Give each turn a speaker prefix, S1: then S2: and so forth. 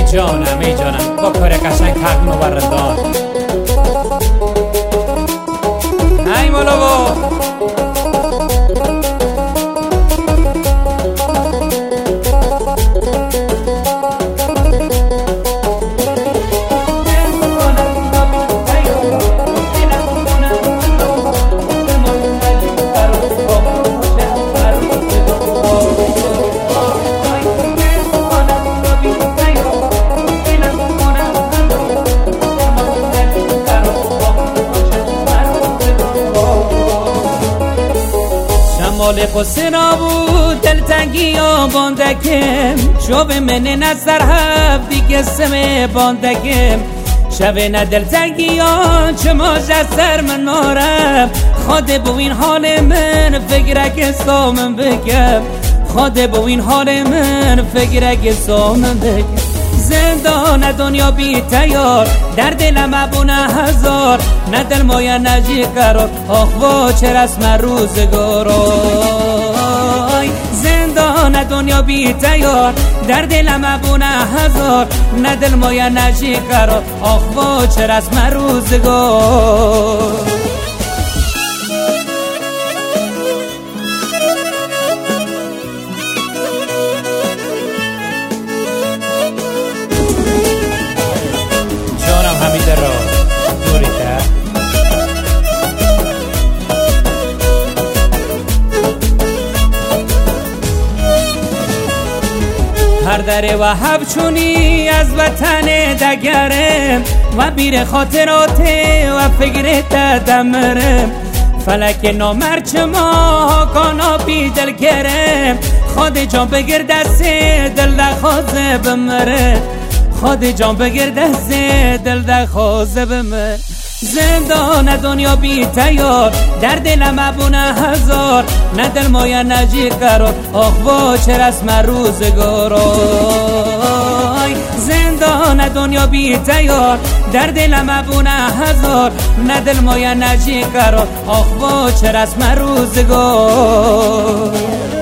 S1: جانم با کار قشنگ حق مبردان ای مولا با مال قصه نبود دلتنگی و باندکم شب من نظر هفت دیگه سمه باندکم شب نه دلتنگی ها چه ماجستر من مارم خواده بو این حال من فکرک سامن بگم خواده بو این حال من فکرک سامن بگم زندان دنیا بی تیار در دلم ابونه هزار نه دل مایه نجی قرار آخ با چه رسم روزگارای زندان دنیا بی تیار در دلم ابونه هزار نه دل مایه نجی قرار آخ با چه رسم روزگار هر دره و هبچونی از وطن دگرم و بیر خاطرات و فکرت دمرم فلک نامرچ ما کانا بی دل کرم خود جان بگیر دست دل دخوازه بمره خود جان بگیر دست دل دخوازه بمره زندان دنیا بی تیار در دلم ابونه هزار نه دل مایه نجی قرار آخ با چه رسم روزگارای زندان دنیا بی تیار در دلم ابونه هزار نه دل مایه نجی قرار آخ با چه رسم روزگار